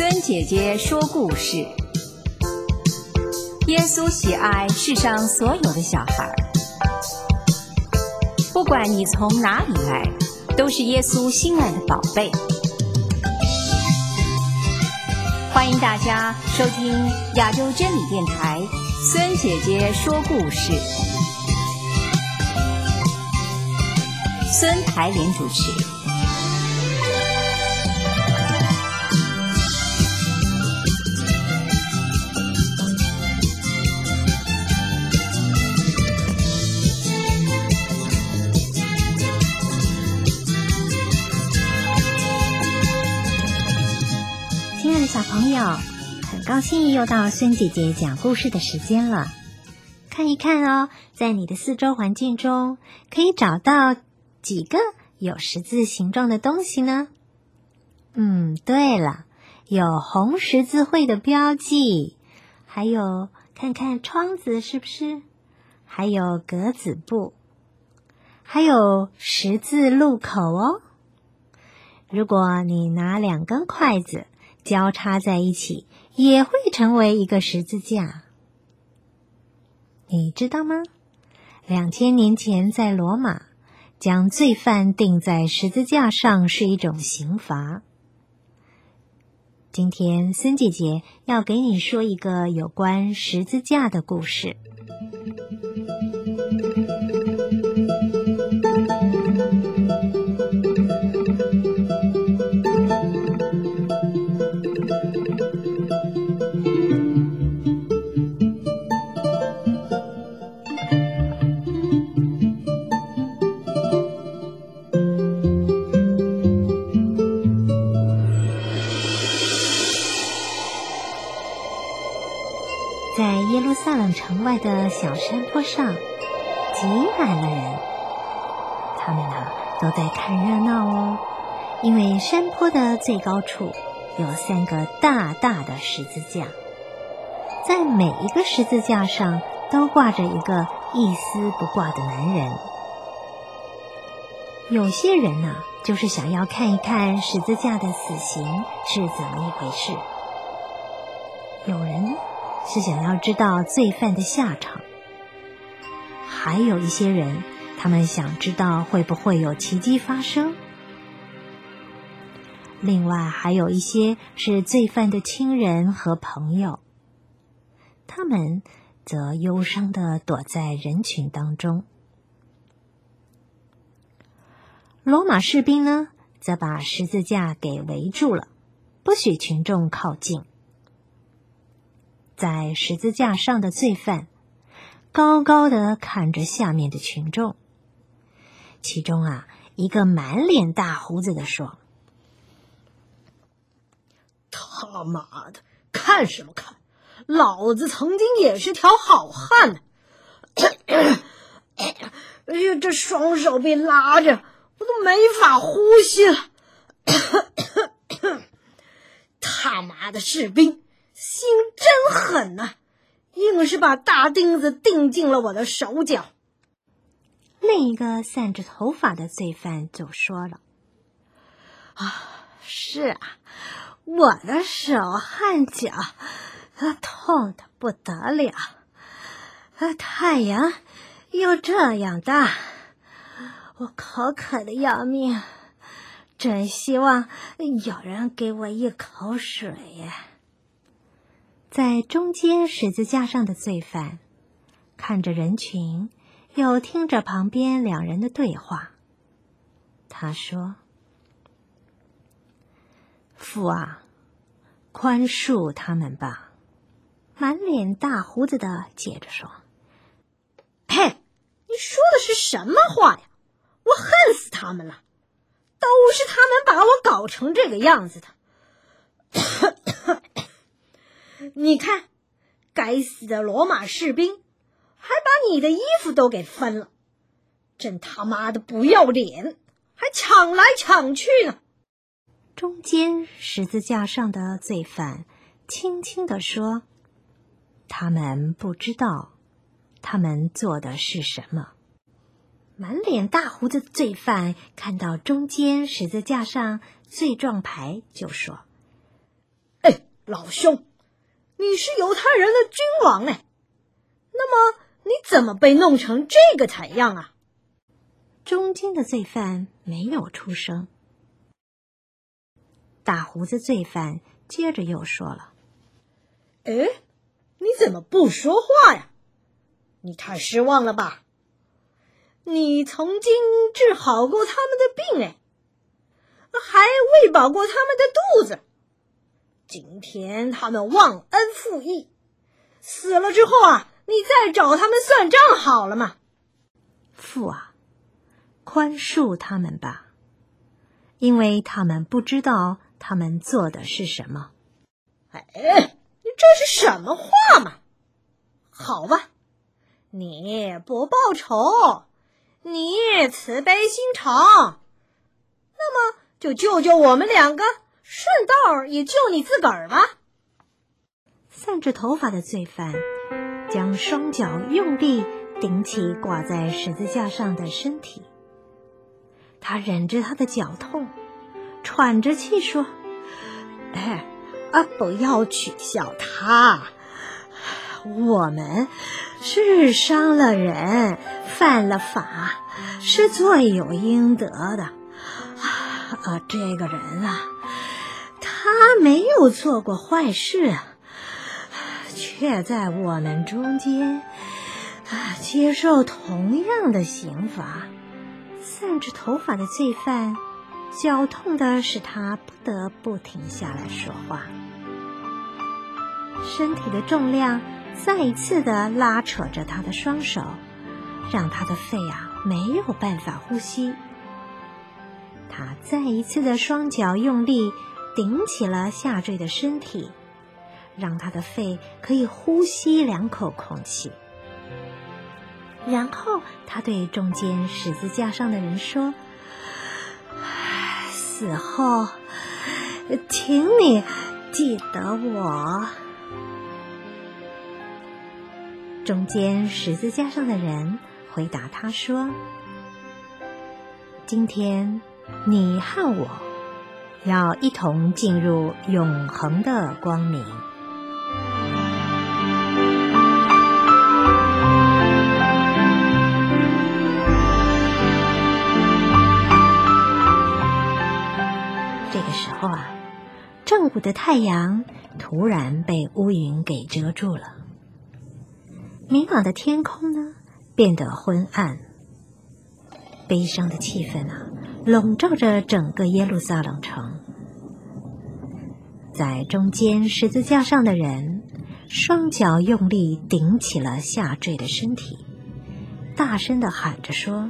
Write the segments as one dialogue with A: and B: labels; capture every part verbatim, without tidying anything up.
A: 孙姐姐说故事。耶稣喜爱世上所有的小孩，不管你从哪里来，都是耶稣心爱的宝贝。欢迎大家收听亚洲真理电台孙姐姐说故事，孙台莲主持。
B: 亲爱的小朋友，很高兴又到孙姐姐讲故事的时间了。看一看哦，在你的四周环境中，可以找到几个有十字形状的东西呢？嗯，对了，有红十字会的标记，还有看看窗子是不是？还有格子布，还有十字路口哦。如果你拿两根筷子交叉在一起，也会成为一个十字架。你知道吗？两千年前在罗马，将罪犯钉在十字架上是一种刑罚。今天孙姐姐要给你说一个有关十字架的故事。在耶路撒冷城外的小山坡上，挤满了人，他们啊都在看热闹哦。因为山坡的最高处有三个大大的十字架，在每一个十字架上都挂着一个一丝不挂的男人。有些人啊，就是想要看一看十字架的死刑是怎么一回事。有人是想要知道罪犯的下场，还有一些人，他们想知道会不会有奇迹发生。另外还有一些是罪犯的亲人和朋友，他们则忧伤地躲在人群当中。罗马士兵呢，则把十字架给围住了，不许群众靠近。在十字架上的罪犯高高地看着下面的群众，其中啊，一个满脸大胡子的说：
C: 他妈的，看什么看？老子曾经也是条好汉呢！哎呀，这双手被拉着，我都没法呼吸了。他妈的士兵心真狠呐、啊，硬是把大钉子钉进了我的手脚。
B: 另一个散着头发的罪犯就说了：
C: 啊，是啊，我的手和脚痛得不得了，太阳又这样大，我口渴的要命，真希望有人给我一口水呀。
B: 在中间十字架上的罪犯看着人群，又听着旁边两人的对话。他说：父啊，宽恕他们吧。满脸大胡子的接着说：
C: 嘿，你说的是什么话呀？我恨死他们了，都是他们把我搞成这个样子的。你看，该死的罗马士兵还把你的衣服都给分了，真他妈的不要脸，还抢来抢去呢。
B: 中间十字架上的罪犯轻轻地说：他们不知道他们做的是什么。满脸大胡子的罪犯看到中间十字架上罪状牌，就说：
C: 哎， 老兄，你是犹太人的君王哎，那么你怎么被弄成这个惨样啊？
B: 中间的罪犯没有出声。大胡子罪犯接着又说了：
C: 哎，你怎么不说话呀？你太失望了吧？你曾经治好过他们的病哎，还喂饱过他们的肚子。今天他们忘恩负义，死了之后啊，你再找他们算账好了嘛。
B: 父啊，宽恕他们吧，因为他们不知道他们做的是什么。
C: 哎，你这是什么话嘛？好吧，你不报仇，你慈悲心肠，那么就救救我们两个，顺道也救你自个儿吧。
B: 散着头发的罪犯将双脚用力顶起挂在十字架上的身体，他忍着他的绞痛，喘着气说：
C: 哎啊，不要取笑他，我们是伤了人，犯了法，是罪有应得的。啊，这个人啊，他没有做过坏事啊，却在我们中间啊接受同样的刑罚。
B: 散着头发的罪犯绞痛的使他不得不停下来说话，身体的重量再一次的拉扯着他的双手，让他的肺啊没有办法呼吸。他再一次的双脚用力顶起了下坠的身体，让他的肺可以呼吸两口空气。然后他对中间十字架上的人说：
C: 死后请你记得我。
B: 中间十字架上的人回答他说：今天你和我要一同进入永恒的光明。这个时候啊，正午的太阳突然被乌云给遮住了，明朗的天空呢变得昏暗，悲伤的气氛啊笼罩着整个耶路撒冷城。在中间十字架上的人双脚用力顶起了下坠的身体，大声地喊着说：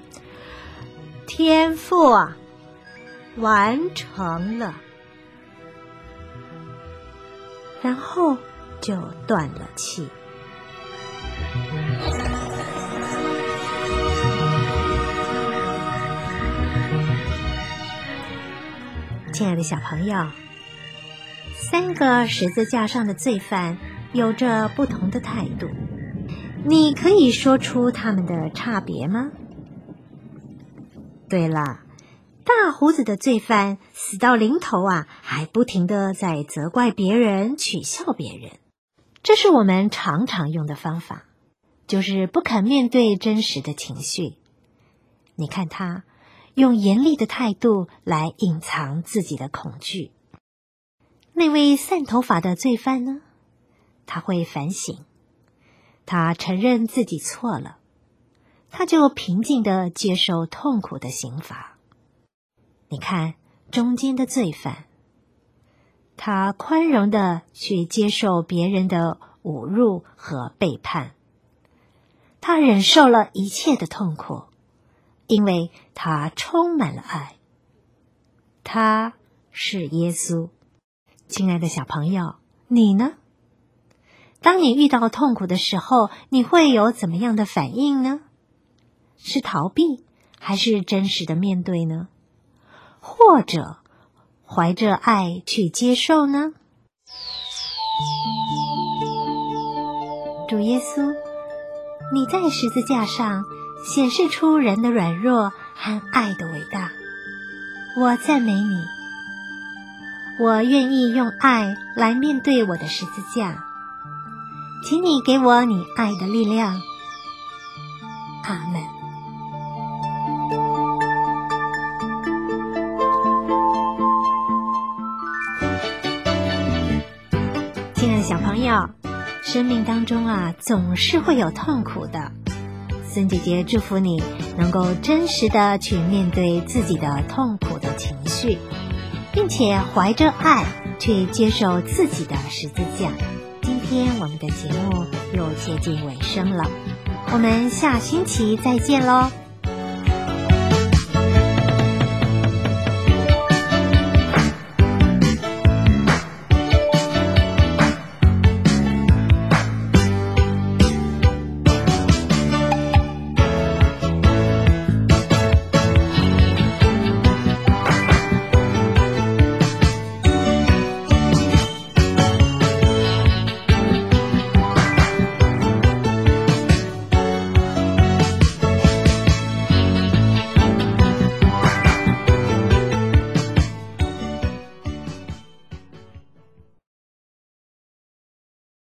C: 天父啊，完成了。
B: 然后就断了气。亲爱的小朋友，三个十字架上的罪犯有着不同的态度，你可以说出他们的差别吗？对了，大胡子的罪犯死到临头啊，还不停地在责怪别人，取笑别人。这是我们常常用的方法，就是不肯面对真实的情绪。你看他用严厉的态度来隐藏自己的恐惧。那位散头发的罪犯呢？他会反省，他承认自己错了，他就平静地接受痛苦的刑罚。你看中间的罪犯，他宽容地去接受别人的侮辱和背叛，他忍受了一切的痛苦，因为他充满了爱。他是耶稣。亲爱的小朋友，你呢？当你遇到痛苦的时候，你会有怎么样的反应呢？是逃避，还是真实的面对呢？或者怀着爱去接受呢？主耶稣，你在十字架上显示出人的软弱和爱的伟大，我赞美你。 我愿意用爱来面对我的十字架，请你给我你爱的力量。阿们。亲爱的小朋友，生命当中啊，总是会有痛苦的。孙姐姐祝福你能够真实的去面对自己的痛苦的情绪，并且怀着爱去接受自己的十字架。今天我们的节目又接近尾声了，我们下星期再见咯。